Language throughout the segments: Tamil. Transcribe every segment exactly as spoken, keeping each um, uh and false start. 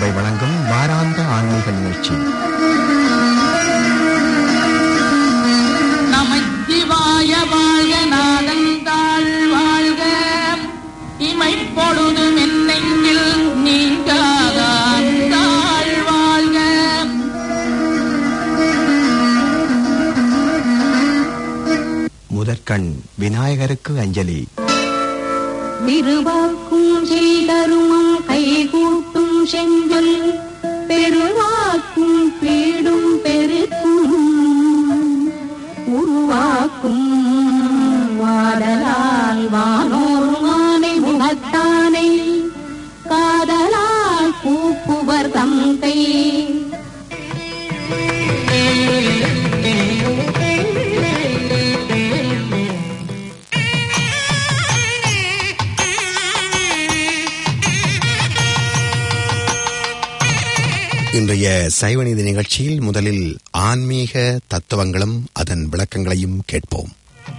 சபை வழங்கும் வாராந்த ஆன்மீக நிகழ்ச்சி. நமச்சிவாய வாழ்க, நாதந்தாள் வாழ்க, இமைப்பொழுது மென்னெங்கில் நீங்காதாள் வாழ்க. முதற்கண் விநாயகருக்கு அஞ்சலி. திருவாக்கும் செய்தருமம் கைகூட்டும் செஞ்சொல் பெருவாக்கும் பீடும் பெருக்கும் உருவாக்கும் வாடலால் வானோர் மானை முகத்தானை காதலால் கூப்புவர் தந்தை. இன்றைய சைவநீதி நிகழ்ச்சியில் முதலில் ஆன்மீக தத்துவங்களும் அதன் விளக்கங்களையும் கேட்போம்.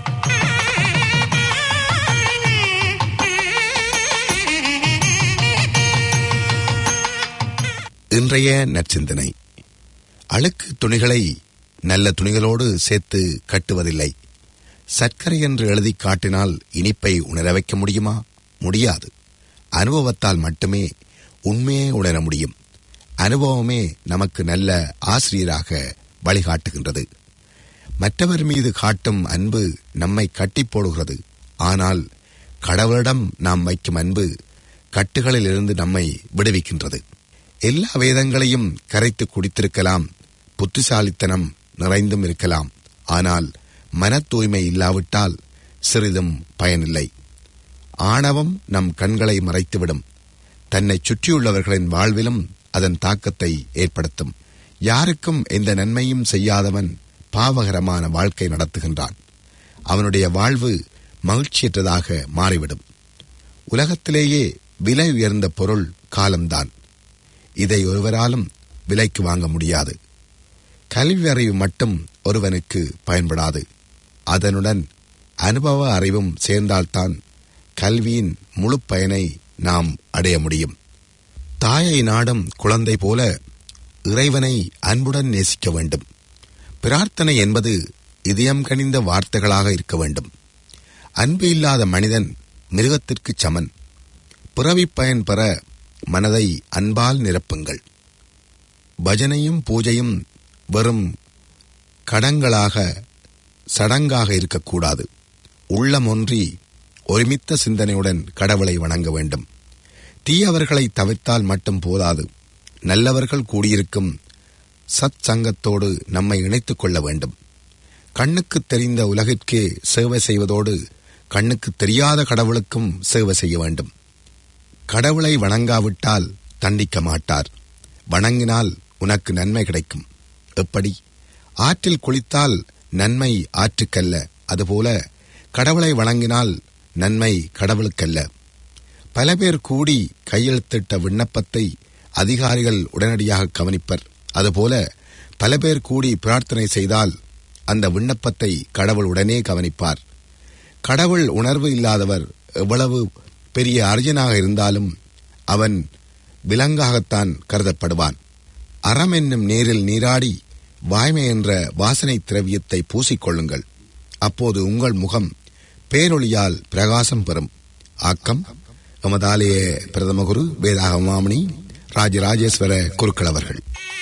இன்றைய நற்சிந்தனை. அழுக்கு துணிகளை நல்ல துணிகளோடு சேர்த்து கட்டுவதில்லை. சர்க்கரை என்று எழுதி காட்டினால் இனிப்பை உணர வைக்க முடியுமா? முடியாது. அனுபவத்தால் மட்டுமே உண்மையை உணர முடியும். அனுபவமே நமக்கு நல்ல ஆசிரியராக வழிகாட்டுகின்றது. மற்றவர் மீது காட்டும் அன்பு நம்மை கட்டி போடுகிறது. ஆனால் கடவுளிடம் நாம் வைக்கும் அன்பு கட்டுகளில் இருந்து நம்மை விடுவிக்கின்றது. எல்லா வேதங்களையும் கரைத்து குடித்திருக்கலாம், புத்திசாலித்தனம் நிறைந்தும் இருக்கலாம். ஆனால் மன தூய்மை இல்லாவிட்டால் சிறிதும் பயனில்லை. ஆணவம் நம் கண்களை மறைத்துவிடும். தன்னை சுற்றியுள்ளவர்களின் வாழ்விலும் அதன் தாக்கத்தை ஏற்படுத்தும். யாருக்கும் எந்த நன்மையும் செய்யாதவன் பாவகரமான வாழ்க்கை நடத்துகின்றான். அவனுடைய வாழ்வு மகிழ்ச்சியற்றதாக மாறிவிடும். உலகத்திலேயே விலை உயர்ந்த பொருள் காலம்தான். இதை ஒருவராலும் விலைக்கு வாங்க முடியாது. கல்வி அறிவு மட்டும் ஒருவனுக்கு பயன்படாது. அதனுடன் அனுபவ அறிவும் சேர்ந்தால்தான் கல்வியின் முழு பயனை நாம் அடைய முடியும். தாயை நாடும் குழந்தை போல இறைவனை அன்புடன் நேசிக்க வேண்டும். பிரார்த்தனை என்பது இதயம் கனிந்த வார்த்தைகளாக இருக்க வேண்டும். அன்பு இல்லாத மனிதன் மிருகத்திற்கு சமன். பிறவி பயன் பெற மனதை அன்பால் நிரப்புங்கள். பஜனையும் பூஜையும் வெறும் கடங்களாக சடங்காக இருக்கக்கூடாது. உள்ளம் ஒன்றி ஒருமித்த சிந்தனையுடன் கடவுளை வணங்க வேண்டும். தீயவர்களை தவிர்த்தால் மட்டும் போதாது. நல்லவர்கள் கூடியிருக்கும் சத் சங்கத்தோடு நம்மை இணைத்துக் கொள்ள வேண்டும். கண்ணுக்கு தெரிந்த உலகிற்கே சேவை செய்வதோடு கண்ணுக்கு தெரியாத கடவுளுக்கும் சேவை செய்ய வேண்டும். கடவுளை வணங்காவிட்டால் தண்டிக்க மாட்டார். வணங்கினால் உனக்கு நன்மை கிடைக்கும். எப்படி? ஆற்றில் குளித்தால் நன்மை ஆற்றுக்கல்ல. அதுபோல கடவுளை வணங்கினால் நன்மை கடவுளுக்கல்ல. பல பேர் கூடி கையெழுத்திட்ட விண்ணப்பத்தை அதிகாரிகள் உடனடியாக கவனிப்பர். அதுபோல பல பேர் கூடி பிரார்த்தனை செய்தால் அந்த விண்ணப்பத்தை கடவுள் உடனே கவனிப்பார். கடவுள் உணர்வு இல்லாதவர் எவ்வளவு பெரிய அர்ஜனாக இருந்தாலும் அவன் விலங்காகத்தான் கருதப்படுவான். அறம் என்னும் நீரில் நீராடி வாய்மை என்ற வாசனை திரவியத்தை பூசிக்கொள்ளுங்கள். அப்போது உங்கள் முகம் பேரொளியால் பிரகாசம் பெறும். ஆக்கம் எமதாலய பிரதம குரு வேதாகமாமணி ராஜராஜேஸ்வர குருக்கள் அவர்கள்.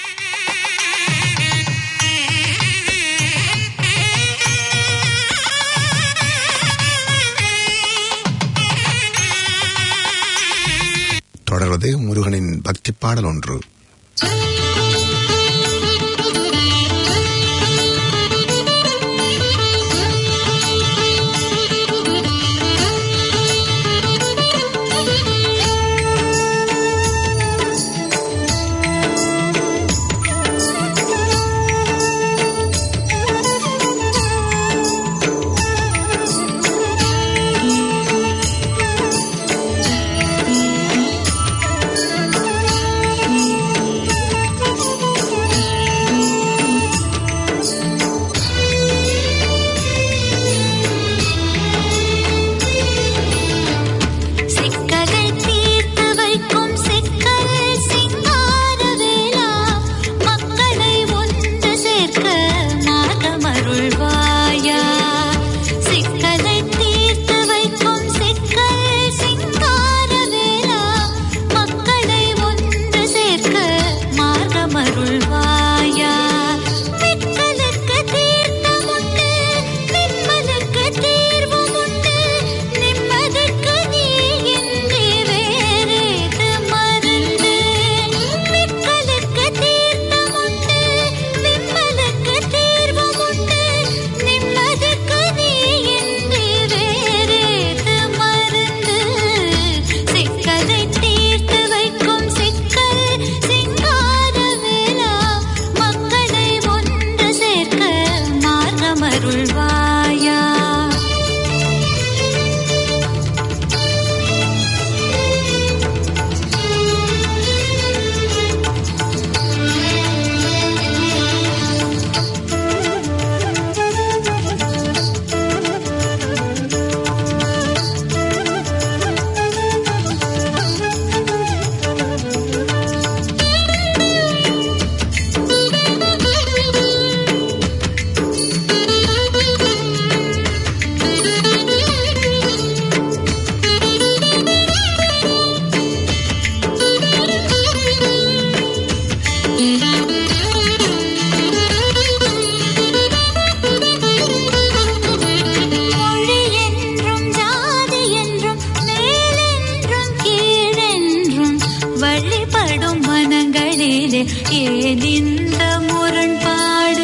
தொடர்வது முருகனின் பக்தி பாடல் ஒன்று. ஏன் இந்த முரண்பாடு?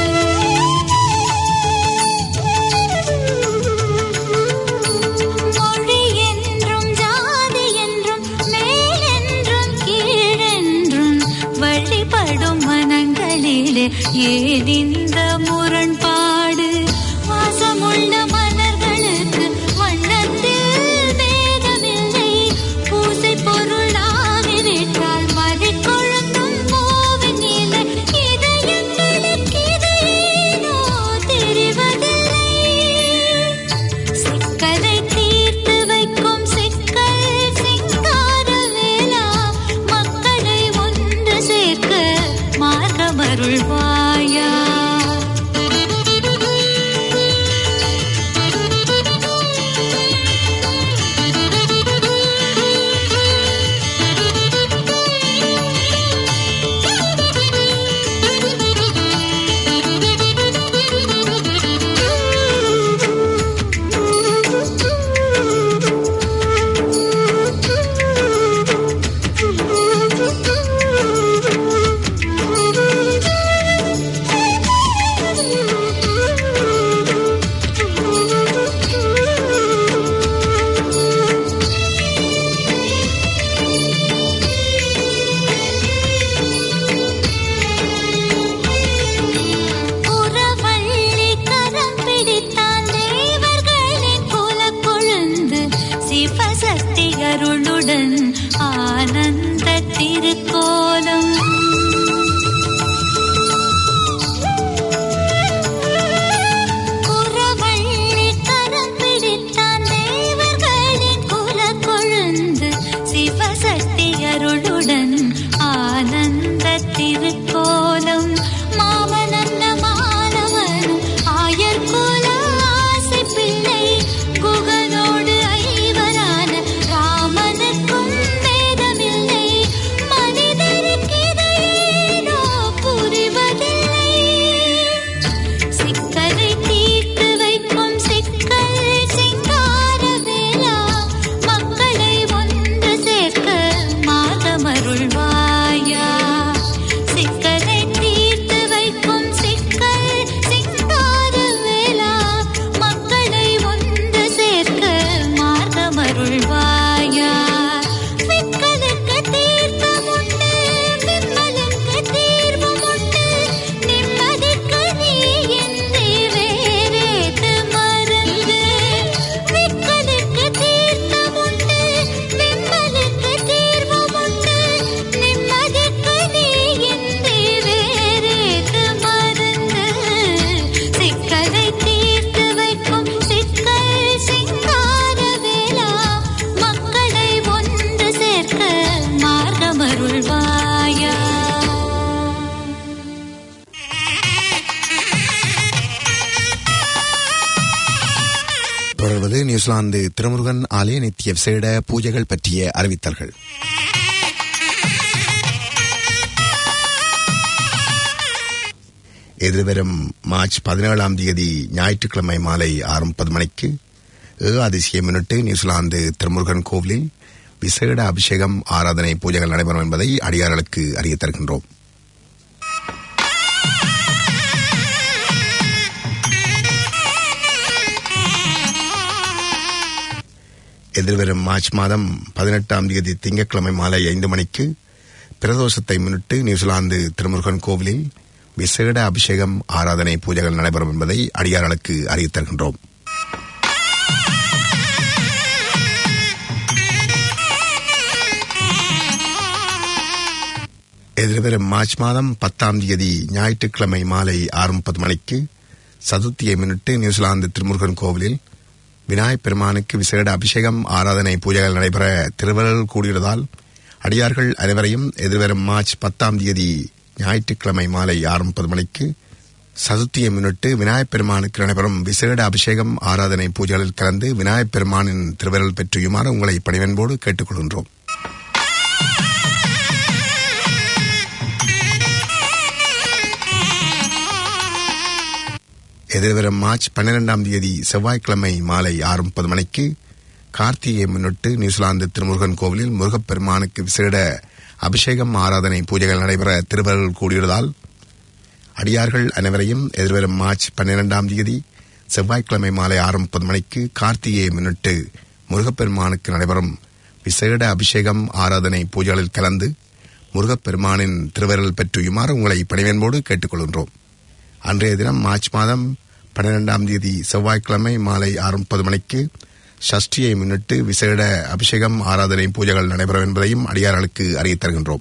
மொழி என்றும் ஜாதி என்றும் மேல் என்றும் கீழென்றும் வழிபடும் மனங்களிலே ஏன் இந்த முரண்பாடு? வாசமுள்ள மலர்களுக்கு வண்ணத்தில் வேதமில்லை, பூசை பொருளாகிவிட்டால் மழை கொழுந்தும் பூவின் இலை. இதயங்களுக்கு இதையேனோ தெரிவதில்லை. சிக்கலை தீர்த்து வைக்கும் சிக்கல் சிங்கார வேளா, மக்களை ஒன்று சேர்க்க மார்க்கமருள்வாயா? புறவள்ளி கரம் பிடித்தான் தேவர்களின் குலக்கொழுந்து, சிவசக்தி அருளுடன் ஆனந்த திருக்கோலம். புறவள்ளி கரம் பிடித்தான் தேவர்களின் குலக்கொழுந்து, சிவசக்தி அருளுடன் ஆனந்த திருக்கோலம். மாமனந்த மாணவனும் ஆயர்குல ஆசை பிள்ளை, குகனோடு ஐவரான ராமனுக்கும் வேதமில்லை. மனிதருக்கு இதையேனோ புரிவதில்லை. சிக்கலை தீர்த்து வைக்கும் சிக்கல் சிங்கார வேளா, மக்களை ஒன்று சேர்க்க மார்க்கமருள்வாயா? சிக்கலை தீர்த்து வைக்கும் சிக்கல் சிங்கார வேளா, மக்களை ஒன்று சேர்க்க மார்க்கமருள்வாயா? விக்கலுக்கு தீர்த்தமுண்டு, விம்மலுக்கு தீர்வுமுண்டு, நிம்மதிக்கு நீ இன்றி வேறேது மருந்து? விக்கலுக்கு தீர்த்தமுண்டு, விம்மலுக்கு தீர்வுமுண்டு, நிம்மதிக்கு நீ இன்றி வேறேது மருந்து? சிக்கலை தீர்த்து வைக்கும் சிக்கல் சிங்கார வேளா, மக்களை ஒன்று சேர்க்க மார்க்கமருள்வாயா? தொடர்வது நியூசிலாந்து திருமுருகன் ஆலய நித்திய விசேட பூஜைகள் பற்றிய அறிவித்தல்கள். எதிர்வரும் மார்ச் பதினேழாம் தேதி ஞாயிற்றுக்கிழமை மாலை ஆறு முப்பது மணிக்கு ஏகாதசியை முன்னிட்டு நியூசிலாந்து திருமுருகன் கோவிலில் விசேட அபிஷேகம் ஆராதனை பூஜைகள் நடைபெறும் என்பதை அடியார்களுக்கு அறிய தருகின்றோம். எதிர்வரும் மார்ச் மாதம் பதினெட்டாம் தேதி திங்கட்கிழமை மாலை ஐந்து மணிக்கு பிரதோஷத்தை முன்னிட்டு நியூசிலாந்து திருமுருகன் கோவிலில் விசேட அபிஷேகம் ஆராதனை பூஜைகள் நடைபெறும் என்பதை அடியார்களுக்கு அறிய தருகின்றோம். எதிர்வரும் மார்ச் மாதம் பத்தாம் தேதி ஞாயிற்றுக்கிழமை மாலை ஆறு முப்பது மணிக்கு சதுர்த்தியை முன்னிட்டு நியூசிலாந்து திருமுருகன் கோவிலில் விநாயகப் பெருமானுக்கு விசேட அபிஷேகம் ஆராதனை பூஜைகள் நடைபெற திருவருள் கூடியுள்ளதால் அடியார்கள் அனைவரையும் எதிர்வரும் மார்ச் பத்தாம் தேதி ஞாயிற்றுக்கிழமை மாலை ஆறு முப்பது மணிக்கு சதுர்த்தியை முன்னிட்டு விநாயகப் பெருமானுக்கு நடைபெறும் விசேட அபிஷேகம் ஆராதனை பூஜைகளில் கலந்து விநாயகப் பெருமானின் திருவருள் பெற்றுயுமாறு உங்களை பணிவன்போடு கேட்டுக்கொள்கின்றோம். எதிர்வரும் மார்ச் பன்னிரெண்டாம் தேதி செவ்வாய்க்கிழமை மாலை ஆறு முப்பது மணிக்கு கார்த்திகையை முன்னிட்டு நியூசிலாந்து திருமுருகன் கோவிலில் முருகப்பெருமானுக்கு விசேட அபிஷேகம் ஆராதனை பூஜைகள் நடைபெற திருவருள் கூடியுள்ளதால் அடியார்கள் அனைவரையும் எதிர்வரும் மார்ச் பன்னிரண்டாம் தேதி செவ்வாய்க்கிழமை மாலை ஆறு முப்பது மணிக்கு கார்த்திகையை முன்னிட்டு முருகப்பெருமானுக்கு நடைபெறும் விசேட அபிஷேகம் ஆராதனை பூஜைகளில் கலந்து முருகப்பெருமானின் திருவருள் பெற்றுயுமாறு உங்களை பணிவன்போடு கேட்டுக்கொள்கின்றோம். அன்றைய தினம் மார்ச் மாதம் பன்னிரண்டாம் தேதி செவ்வாய்க்கிழமை மாலை ஆறு முப்பது மணிக்கு சஷ்டியை முன்னிட்டு விசேட அபிஷேகம் ஆராதனை பூஜைகள் நடைபெறும் என்பதையும் அடியார்களுக்கு அறிவித் தருகின்றோம்.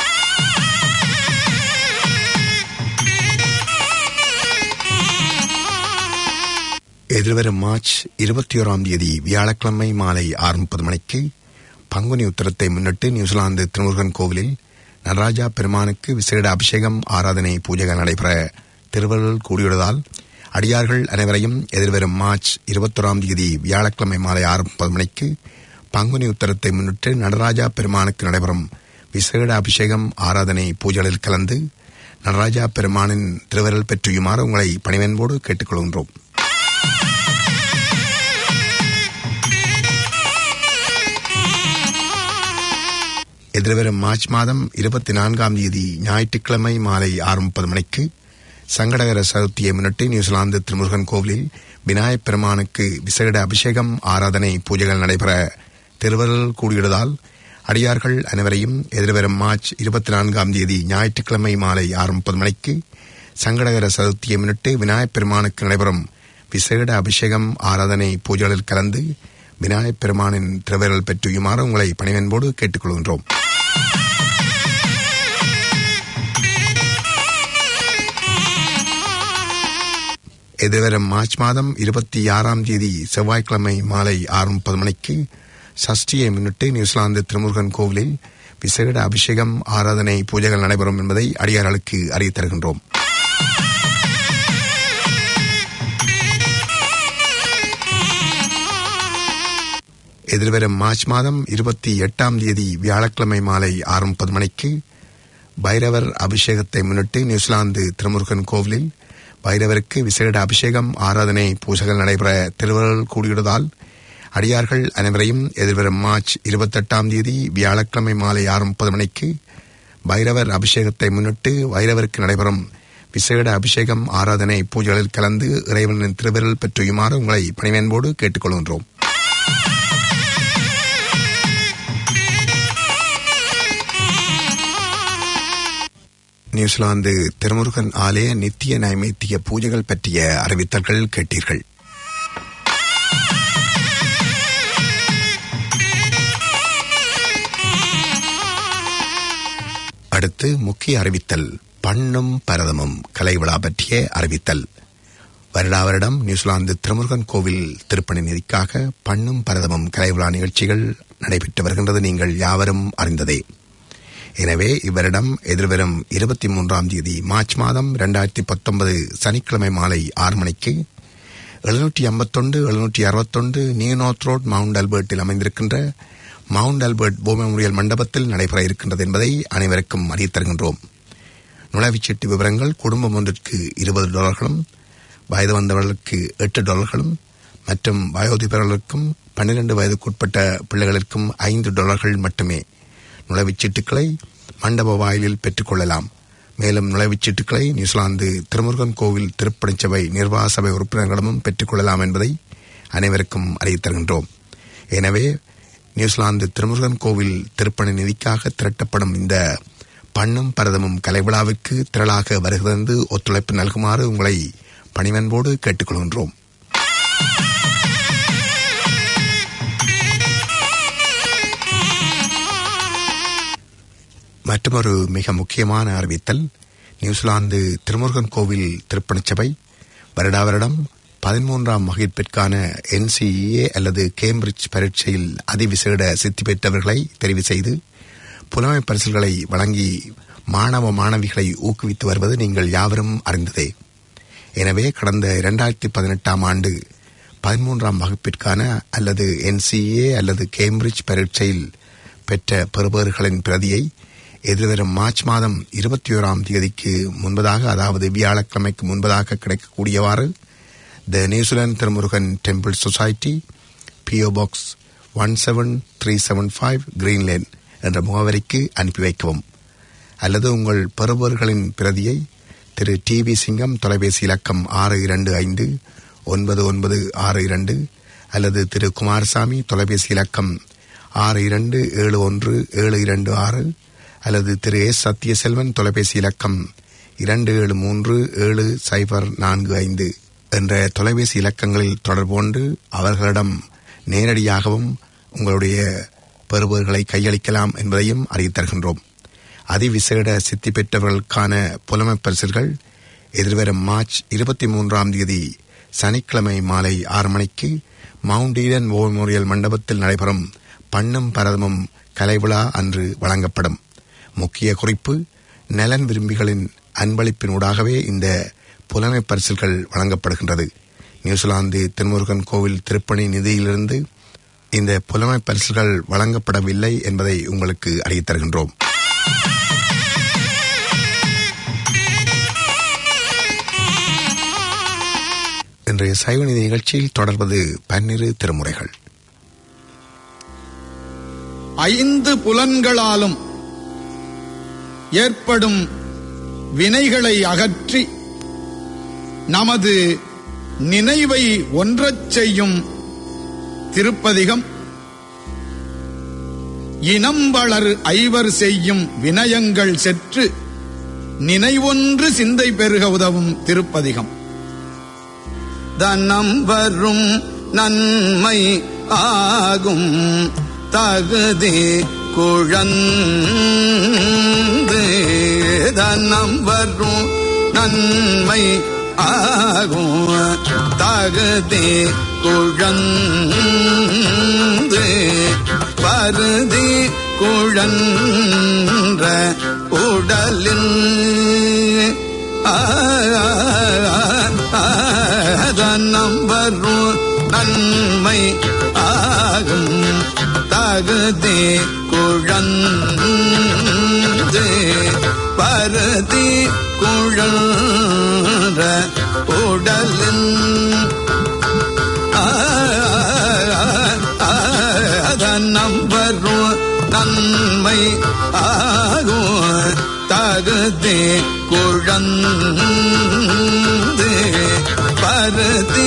எதிர்வரும் மார்ச் இருபத்தி ஓராம் தேதி வியாழக்கிழமை மாலை ஆறு முப்பது மணிக்கு பங்குனி உத்திரத்தை முன்னிட்டு நியூசிலாந்து திருமுருகன் கோவிலில் நடராஜா பெருமானுக்கு விசேட அபிஷேகம் ஆராதனை பூஜைகள் நடைபெற திருவருள் கூடியுள்ளதால் அடியார்கள் அனைவரையும் எதிர்வரும் மார்ச் இருபத்தோராம் தேதி வியாழக்கிழமை மாலை ஆறு முப்பது மணிக்கு பங்குனி உத்திரத்தை முன்னிட்டு நடராஜா பெருமானுக்கு நடைபெறும் விசேட அபிஷேகம் ஆராதனை பூஜைகளில் கலந்து நடராஜா பெருமானின் திருவருள் பெற்றுயுமாறு உங்களை பணிவன்போடு கேட்டுக்கொள்கின்றோம். எதிர்வரும் மார்ச் மாதம் இருபத்தி நான்காம் தேதி ஞாயிற்றுக்கிழமை மாலை ஆறு முப்பது மணிக்கு சங்கடகர சதுர்த்தியை முன்னிட்டு நியூசிலாந்து திருமுருகன் கோவிலில் விநாயகப் பெருமானுக்கு விசேட அபிஷேகம் ஆராதனை பூஜைகள் நடைபெற திருவருள் கூடியுள்ளதால் அடியார்கள் அனைவரையும் எதிர்வரும் மார்ச் இருபத்தி நான்காம் தேதி ஞாயிற்றுக்கிழமை மாலை ஆறு முப்பது மணிக்கு சங்கடகர சதுர்த்தியை முன்னிட்டு விநாயகப் பெருமானுக்கு நடைபெறும் விசேட அபிஷேகம் ஆராதனை பூஜைகளில் கலந்து விநாயகப் பெருமானின் திருவருள் பெற்றுயுமாறு உங்களை பணிவன்போடு கேட்டுக்கொள்கின்றோம். எதிர்வரும் மார்ச் மாதம் இருபத்தி ஆறாம் தேதி செவ்வாய்க்கிழமை மாலை ஆறு முப்பது மணிக்கு சஷ்டியை முன்னிட்டு நியூசிலாந்து திருமுருகன் கோவிலில் விசேட அபிஷேகம் ஆராதனை பூஜைகள் நடைபெறும் என்பதை அடியார்களுக்கு அறிவித் தருகின்றோம். எதிர்வரும் மார்ச் மாதம் இருபத்தி எட்டாம் தேதி வியாழக்கிழமை மாலை ஆறு முப்பது மணிக்கு பைரவர் அபிஷேகத்தை முன்னிட்டு நியூசிலாந்து திருமுருகன் கோவிலில் பைரவருக்கு விசேட அபிஷேகம் ஆராதனை பூஜைகள் நடைபெற திருவருள் கூடியுள்ளதால் அடியார்கள் அனைவரையும் எதிர்வரும் மார்ச் இருபத்தெட்டாம் தேதி வியாழக்கிழமை மாலை ஆறு முப்பது மணிக்கு பைரவர் அபிஷேகத்தை முன்னிட்டு பைரவருக்கு நடைபெறும் விசேட அபிஷேகம் ஆராதனை பூஜைகளில் கலந்து இறைவனின் திருவருள் பெற்றுயுமாறு உங்களை பணிவன்போடு கேட்டுக்கொள்கின்றோம். நியூசிலாந்து திருமுருகன் ஆலய நித்திய நைமித்திய பூஜைகள் பற்றிய அறிவித்தல்கள் கேட்டீர்கள். அடுத்து முக்கிய அறிவித்தல் பண்ணும் பரதமும் கலை விழா பற்றிய அறிவித்தல். வருடா வருடம் நியூசிலாந்து திருமுருகன் கோவில் திருப்பணி நிதிக்காக பண்ணும் பரதமும் கலை விழா நிகழ்ச்சிகள் நடைபெற்று வருகின்றது நீங்கள் யாவரும் அறிந்ததே. எனவே இவ்வரிடம் எதிர்வரும் இருபத்தி மூன்றாம் தேதி மார்ச் மாதம் இரண்டாயிரத்தி பத்தொன்பது சனிக்கிழமை மாலை ஆறு மணிக்கு எழுநூற்றி ஐம்பத்தொன்று எழுநூற்றி அறுபத்தொன்று நியூ நார்த் ரோட் மவுண்ட் ஆல்பர்ட்டில் அமைந்திருக்கின்ற மவுண்ட் ஆல்பர்ட் மெமோரியல் மண்டபத்தில் நடைபெற இருக்கின்றது என்பதை அனைவருக்கும் அறிவித் தருகின்றோம். நுழைவுச்சீட்டு விவரங்கள் குடும்பம் ஒன்றிற்கு இருபது டாலர்களும் வயது வந்தவர்களுக்கு எட்டு டாலர்களும் மற்றும் வயோதிபர்களுக்கும் பன்னிரண்டு வயதுக்குட்பட்ட பிள்ளைகளுக்கும் ஐந்து டாலர்கள் மட்டுமே. நுழைவுச்சீட்டுக்களை மண்டப வாயிலில் பெற்றுக் கொள்ளலாம். மேலும் நுழைவுச்சீட்டுக்களை நியூசிலாந்து திருமுருகன் கோவில் திருப்பணிச்சபை நிர்வாக சபை உறுப்பினர்களிடமும் பெற்றுக் கொள்ளலாம் என்பதை அனைவருக்கும் அறிவித் தருகின்றோம். எனவே நியூசிலாந்து திருமுருகன் கோவில் திருப்பணி நிதிக்காக திரட்டப்படும் இந்த பண்ணும் பரதமும் கலைவிழாவிற்கு திரளாக வருகிறது ஒத்துழைப்பு நல்குமாறு உங்களை பணிவன்போடு கேட்டுக்கொள்கின்றோம். மற்றொரு மிக முக்கியமான அறிவித்தல் நியூசிலாந்து திருமுருகன் கோவில் திருப்பணிச்சபை வருடா வருடம் பதிமூன்றாம் வகுப்பிற்கான என்சிஇஏ அல்லது கேம்பிரிட்ஜ் பரீட்சையில் அதிவிசேட சித்தி பெற்றவர்களை தெரிவு செய்து புலமை பரிசுகளை வழங்கி மாணவ மாணவிகளை ஊக்குவித்து வருவது நீங்கள் யாவரும் அறிந்ததே. எனவே கடந்த இரண்டாயிரத்தி பதினெட்டாம் ஆண்டு பதிமூன்றாம் வகுப்பிற்கான அல்லது என்சிஏ அல்லது கேம்பிரிட்ஜ் பரீட்சையில் பெற்ற பெறுபவர்களின் பிரதியை எதிர்வரும் மார்ச் மாதம் இருபத்தி ஓராம் தேதிக்கு முன்பதாக, அதாவது வியாழக்கிழமைக்கு முன்பதாக கிடைக்கக்கூடியவாறு the New Zealand Thirumurugan temple society, PO box one seven three seven five Greenlane என்ற முகவரிக்கு அனுப்பி வைக்கவும். அல்லது உங்கள் பெறுபவர்களின் பிரதியை திரு டி வி சிங்கம் தொலைபேசி இலக்கம் ஆறு இரண்டு ஐந்து ஒன்பது ஒன்பது ஆறு இரண்டு அல்லது திரு குமாரசாமி தொலைபேசி இலக்கம் ஆறு இரண்டு ஏழு ஒன்று ஏழு இரண்டு ஆறு அல்லது திரு எஸ் சத்யசெல்வன் தொலைபேசி இலக்கம் இரண்டு ஏழு மூன்று ஏழு சைபர் நான்கு ஐந்து என்ற தொலைபேசி இலக்கங்களில் தொடர்பு கொண்டு அவர்களிடம் நேரடியாகவும் உங்களுடைய பெறுபவர்களை கையளிக்கலாம் என்பதையும் அறிவித்தருகின்றோம். அதிவிசேட சித்தி பெற்றவர்களுக்கான புலமைப் பரிசுகள் எதிர்வரும் மார்ச் இருபத்தி மூன்றாம் தேதி சனிக்கிழமை மாலை ஆறு மணிக்கு மவுண்ட் ஈடன் மெமோரியல் மண்டபத்தில் நடைபெறும் பண்ணும் பரதமும் கலைவிழா அன்று வழங்கப்படும். முக்கிய குறிப்பு: நலன் விரும்பிகளின் அன்பளிப்பினூடாகவே இந்த புலமைப் பரிசுகள் வழங்கப்படுகின்றது. நியூசிலாந்து திருமுருகன் கோவில் திருப்பணி நிதியிலிருந்து இந்த புலமைப் பரிசுகள் வழங்கப்படவில்லை என்பதை உங்களுக்கு அறிவித்தருகின்றோம். இன்றைய சைவநீதி நிகழ்ச்சியில் தொடர்வது பன்னிரு திருமுறைகள். ஐந்து புலன்களாலும் ஏற்படும் வினைகளை அகற்றி நமது நினைவை ஒன்றச் செய்யும் திருப்பதிகம் இனம்பளர் ஐவர் செய்யும் வினயங்கள் செற்று நினைவொன்று சிந்தை பெருக உதவும் திருப்பதிகம். தனம் வரும் நன்மை ஆகும் தகுதி குழந்து தனம் வரும் நன்மை ஆகும் தகுதி குழந்து பருதி குழன்ற உடலில் தனம் வரும் நன்மை ஆகும் தகுதி குழந்து பருதி குழன்ற உடலின் நம்பரும் நன்மை ஆகும் தகுதி குழந்து பருதி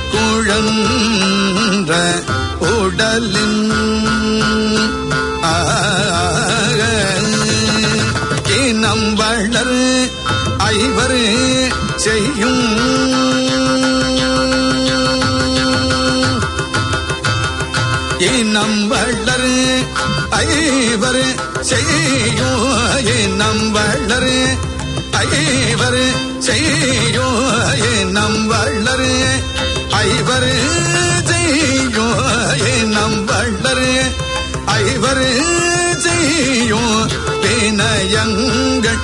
குழன்ற உடலின் இனம்பளர் ஐவர் செய்யும் இனம்பளர் ஐவர் செய்யும் இனம்பளர் ஐவர் செய்யும் இனம்பளர் ஐவர் செய்யும் இனம்பளர் ஐவர் செய்யும் வினயங்கள்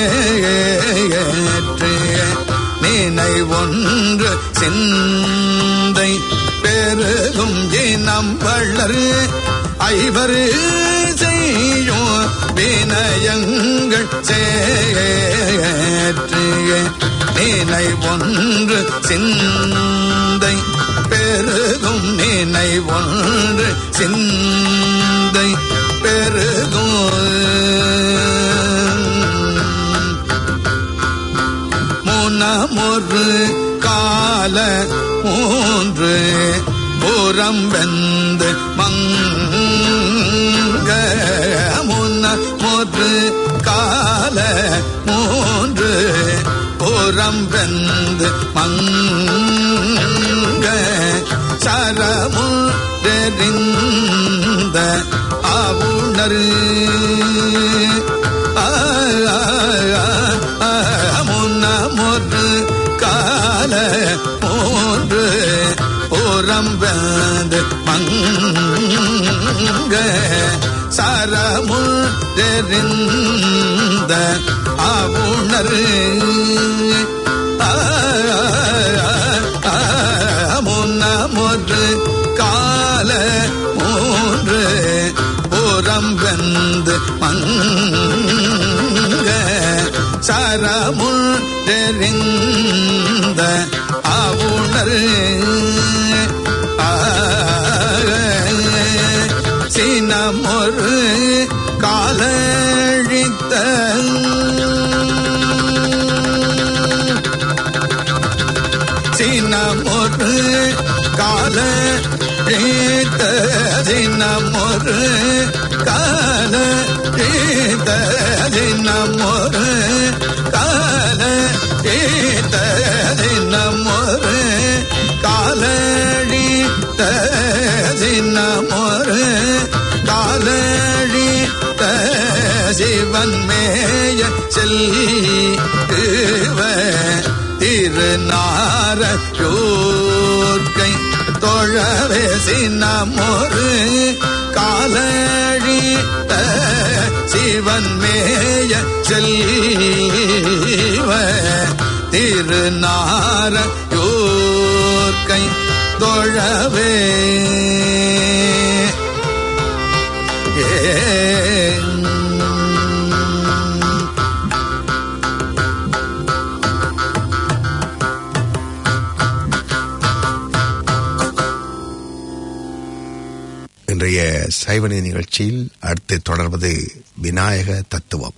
சேற்று நினை ஒன்று சிந்தை பெருகும் இனம்பளர் ஐவர் செய்யும் வினயங்கள் சேற்று நினை ஒன்று சிந்தை பெருகும் நினை ஒன்று சிந்தை பெருகும் முனமொரு கால மூன்று புறம் வெந்து மங்க முனமொரு கால மூன்று புறம் வெந்து மங்க சரமுறிந்த ஆவுணர் முன்னமொரு கால மூன்று புறம் வெந்து மங்க சரமுறிந்த ஆவுணர் முன்னமொரு கால மூன்று புறம் வெந்து மங்க சரமுறிந்த ஆவுணர் சினமொரு காலழித்த சினமொரு காலழித்த சினமொரு காலழித்த சினமொரு காலழித்த சினமொரு காலழித்த சினமொரு காலழித்த சிவன் மேய செல்வ திருநாரையூர்க்கை தொழவே சினமொரு காலழித்த சிவன் மேய செல்வ திருநாரையூர்க்கை தொழவே ஏ இன்றைய சைவநீதி நிகழ்ச்சியில் அடுத்து தொடர்வது விநாயக தத்துவம்.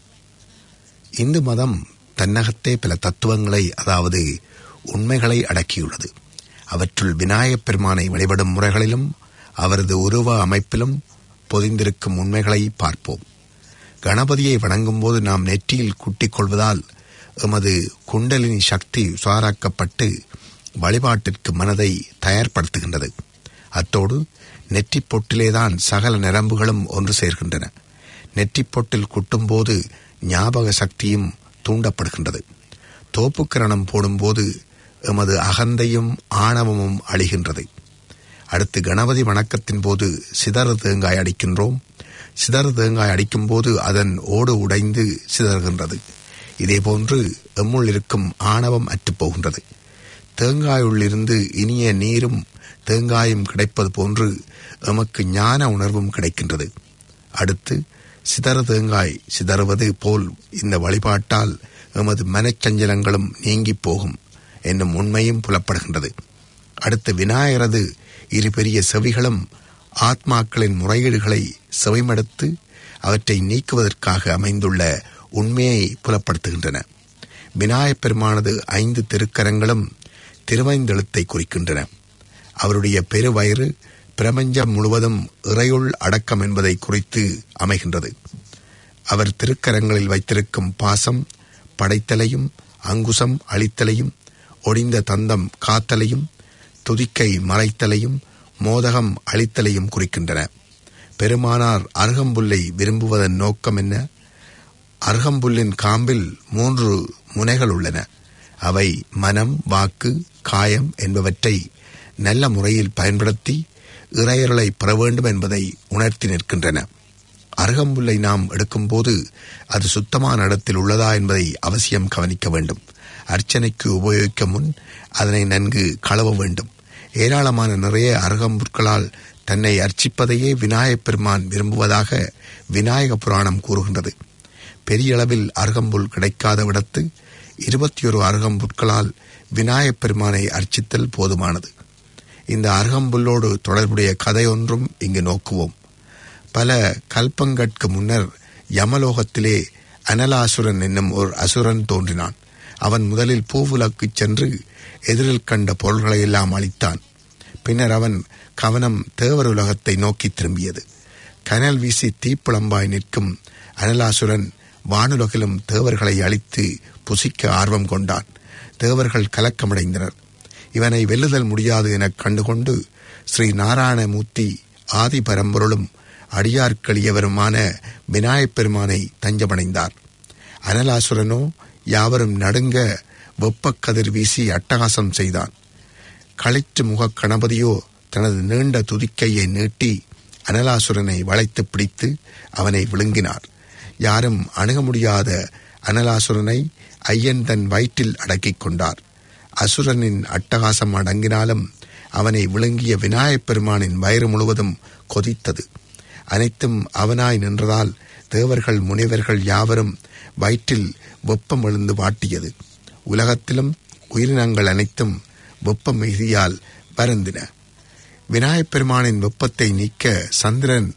இந்து மதம் தன்னகத்தே பல தத்துவங்களை, அதாவது உண்மைகளை அடக்கியுள்ளது. அவற்றுள் விநாயகப் பெருமானை வழிபடும் முறைகளிலும் அவரது உருவ அமைப்பிலும் பொதிந்திருக்கும் உண்மைகளை பார்ப்போம். கணபதியை வணங்கும் போது நாம் நெற்றியில் கூட்டிக் கொள்வதால் எமது குண்டலினி சக்தி உசாராக்கப்பட்டு வழிபாட்டிற்கு மனதை தயார்படுத்துகின்றது. அத்தோடு நெற்றிப் பொட்டிலேதான் சகல நரம்புகளும் ஒன்று சேர்கின்றன. நெற்றிப் பொட்டில் குட்டும்போது ஞாபக சக்தியும் தூண்டப்படுகின்றது. தோப்புக்கிரணம் போடும்போது எமது அகந்தையும் ஆணவமும் அழிகின்றது. அடுத்து கணபதி வணக்கத்தின் போது சிதறு தேங்காய் அடிக்கின்றோம். சிதறு தேங்காய் அடிக்கும் போது அதன் ஓடு உடைந்து சிதறுகின்றது. இதேபோன்று எம்முள் இருக்கும் ஆணவம் அற்றுப்போகின்றது. தேங்காயுள்ளிருந்து இனிய நீரும் தேங்காயும் கிடைப்பது போன்று எமக்கு ஞான உணர்வும் கிடைக்கின்றது. அடுத்து சிதறு தேங்காய் சிதறுவது போல் இந்த வழிபாட்டால் எமது மனச்சஞ்சலங்களும் நீங்கி போகும் என்னும் உண்மையும் புலப்படுகின்றது. அடுத்து விநாயகரது இரு பெரிய செவிகளும் ஆத்மாக்களின் முறையீடுகளை செவிமடுத்து அவற்றை நீக்குவதற்காக அமைந்துள்ள உண்மையை புலப்படுத்துகின்றன. விநாயகப் பெருமானது ஐந்து திருக்கரங்களும் திருவைந்தெழுத்தை குறிக்கின்றன. அவருடைய பெருவயிறு பிரபஞ்சம் முழுவதும் இறையுள் அடக்கம் என்பதை குறித்து அமைகின்றது. அவர் திருக்கரங்களில் வைத்திருக்கும் பாசம் படைத்தலையும் அங்குசம் அழித்தலையும் ஒடிந்த தந்தம் காத்தலையும் துதிக்கை மறைத்தலையும் மோதகம் அழித்தலையும் குறிக்கின்றன. பெருமானார் அருகம்புல்லை விரும்புவதன் நோக்கம் என்ன? அருகம்புல்லின் காம்பில் மூன்று முனைகள் உள்ளன. அவை மனம், வாக்கு, காயம் என்பவற்றை நல்ல முறையில் பயன்படுத்தி இறையருளை பெற வேண்டும் என்பதை உணர்த்தி நிற்கின்றன. அருகம்புல்லை நாம் எடுக்கும்போது அது சுத்தமான இடத்தில் உள்ளதா என்பதை அவசியம் கவனிக்க வேண்டும். அர்ச்சனைக்கு உபயோகிக்க முன் அதனை நன்கு கழுவ வேண்டும். ஏராளமான நிறைய அருகம்புற்களால் தன்னை அர்ச்சிப்பதையே விநாயகப் பெருமான் விரும்புவதாக விநாயக புராணம் கூறுகின்றது. பெரிய அளவில் அருகம்புல் கிடைக்காத விடத்து இருபத்தி ஒரு அருகம்புற்களால் விநாயகப் பெருமானை அர்ச்சித்தல் போதுமானது. இந்த அருகம்புல்லோடு தொடர்புடைய கதை ஒன்றும் இங்கு நோக்குவோம். பல கல்பங்கட்கு முன்னர் யமலோகத்திலே அனலாசுரன் என்னும் ஒரு அசுரன் தோன்றினான். அவன் முதலில் பூவுலக்கு சென்று எதிரில் கண்ட பொருள்களை எல்லாம் அழித்தான். பின்னர் அவன் கவனம் தேவருலகத்தை நோக்கி திரும்பியது. கனல் வீசி தீப்பிழம்பாய் நிற்கும் அனலாசுரன் வானுலகிலும் தேவர்களை அழித்து புசிக்க ஆர்வம் கொண்டான். தேவர்கள் கலக்கமடைந்தனர். இவனை வெல்லுதல் முடியாது எனக் கண்டுகொண்டு ஸ்ரீ நாராயணமூர்த்தி ஆதி பரம்பொருளும் அடியார்க்களியவருமான விநாயகப் பெருமானை தஞ்சமடைந்தார். அனலாசுரனோ யாவரும் நடுங்க வெப்பக் கதிர் வீசி அட்டகாசம் செய்தான். களிற்று முகக் கணபதியோ தனது நீண்ட துதிக்கையை நீட்டி அனலாசுரனை வளைத்து பிடித்து அவனை விழுங்கினார். யாரும் அணுக முடியாத அனலாசுரனை ஐயன் தன் வயிற்றில் அடக்கிக் கொண்டார். அசுரனின் அட்டகாசம் அடங்கினாலும் அவனை விழுங்கிய விநாயகப் பெருமானின் வயிறு முழுவதும் கொதித்தது. அனைத்தும் அவனாய் நின்றதால் தேவர்கள் முனிவர்கள் யாவரும் வயிற்றில் வெப்பம் எழுந்து வாட்டியது. உலகத்திலும் உயிரினங்கள் அனைத்தும் வெப்ப மிகுதியால் வருந்தின. விநாயகப் பெருமானின் வெப்பத்தை நீக்க சந்திரன்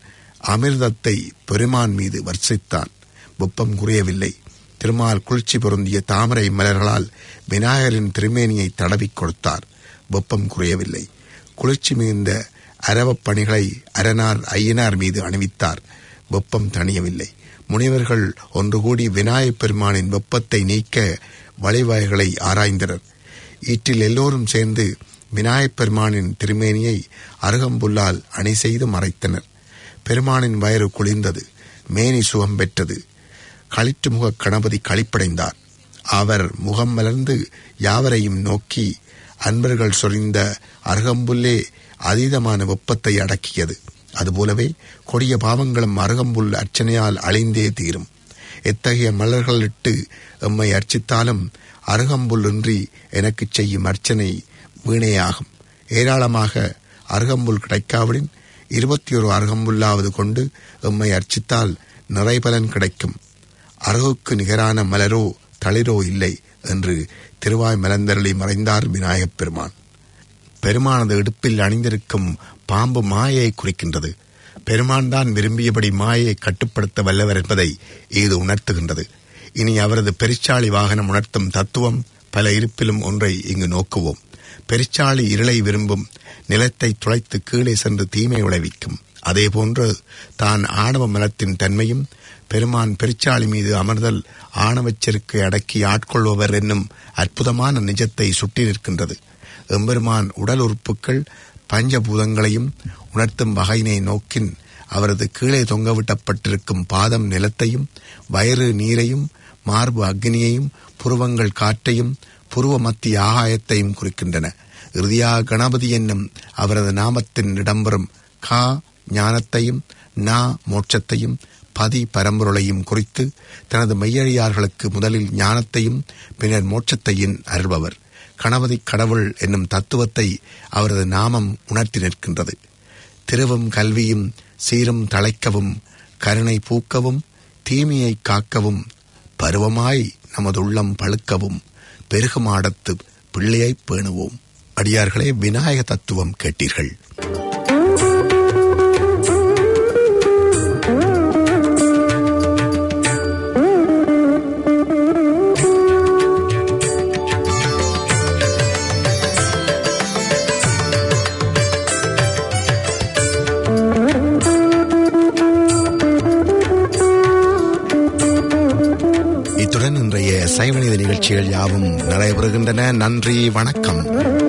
அமிர்தத்தை பெருமான் மீது வர்ஷித்தான். வெப்பம் குறையவில்லை. திருமால் குளிர்ச்சி பொருந்திய தாமரை மலர்களால் விநாயகரின் திருமேனியை தடவிக் கொடுத்தார். வெப்பம் குறையவில்லை. குளிர்ச்சி மிகுந்த அரவப் பணிகளை அரணார் ஐயனார் மீது அணிவித்தார். வெப்பம் தணியவில்லை. முனிவர்கள் ஒன்று கூடி விநாயகப் பெருமானின் வெப்பத்தை நீக்க வழிவகைகளை ஆராய்ந்தனர். ஈற்றில் எல்லோரும் சேர்ந்து விநாயகப் பெருமானின் திருமேனியை அருகம்புல்லால் அணி செய்து மறைத்தனர். பெருமானின் வயிறு குளிர்ந்தது. மேனி சுகம் பெற்றது. களிற்று முக கணபதி களிப்படைந்தார். அவர் முகம் மலர்ந்து யாவரையும் நோக்கி, அன்பர்கள் சொரிந்த அருகம்புல்லே அதீதமான வெப்பத்தை அடக்கியது. அதுபோலவே கொடிய பாவங்களும் அருகம்புல் அர்ச்சனையால் அழிந்தே தீரும். எத்தகைய மலர்களிட்டு எம்மை அர்ச்சித்தாலும் அருகம்புல் இன்றி எனக்கு செய்யும் அர்ச்சனை வீணேயாகும். ஏராளமாக அருகம்புல் கிடைக்காவிடின் இருபத்தி ஒரு அருகம்புல்லாவது கொண்டு எம்மை அர்ச்சித்தால் நிறைபலன் கிடைக்கும். அருகுக்கு நிகரான மலரோ தளிரோ இல்லை என்று திருவாய் மலர்ந்தருளி மறைந்தார் விநாயகப் பெருமான். பெருமானது இடுப்பில் அணிந்திருக்கும் பாம்பு மாயை குறிக்கின்றது. பெருமான் தான் விரும்பியபடி மாயை கட்டுப்படுத்த வல்லவர் என்பதை இது உணர்த்துகின்றது. இனி அவரது பெருச்சாளி வாகனம் உணர்த்தும் தத்துவம் பல இருப்பிலும் ஒன்றை இங்கு நோக்குவோம். பெருச்சாளி இருளை விரும்பும், நிலத்தை துளைத்து கீழே சென்று தீமை விளைவிக்கும். அதேபோன்று தான் ஆணவ மலத்தின் தன்மையும் பெருமான் பெருச்சாளி மீது அமர்தல் ஆணவச்செருக்கை அடக்கி ஆட்கொள்பவர் என்னும் அற்புதமான நிஜத்தை சுட்டி நிற்கின்றது. எம்பெருமான் உடல் உறுப்புகள் பஞ்சபூதங்களையும் உணர்த்தும் வகையினை நோக்கின் அவரது கீழே தொங்கவிட்டப்பட்டிருக்கும் பாதம் நிலத்தையும், வயிறு நீரையும், மார்பு அக்னியையும், புருவங்கள் காற்றையும், புருவ மத்திய ஆகாயத்தையும் குறிக்கின்றன. இறுதியாக கணபதி என்னும் அவரது நாமத்தின் இடம்பெறும் கா ஞானத்தையும், நா மோட்சத்தையும், பதி பரம்பொருளையும் குறித்து தனது மெய்யடியார்களுக்கு முதலில் ஞானத்தையும் பின்னர் மோட்சத்தையும் அருள்பவர். கணபதி கடவுள் என்னும் தத்துவத்தை அவரது நாமம் உணர்த்தி நிற்கின்றது. திருவும் கல்வியும் சீரும் தழைக்கவும், கருணை பூக்கவும், தீமையை காக்கவும், பருவமாய் நமது உள்ளம் பழுக்கவும், பெருகுமாடத்து பிள்ளையை பேணுவோம். அடியார்களே, விநாயக தத்துவம் கேட்டீர்கள். இத்துடன் இன்றைய சைவநீதி நிகழ்ச்சிகள் யாவும் நிறைவு பெறுகின்றன. நன்றி, வணக்கம்.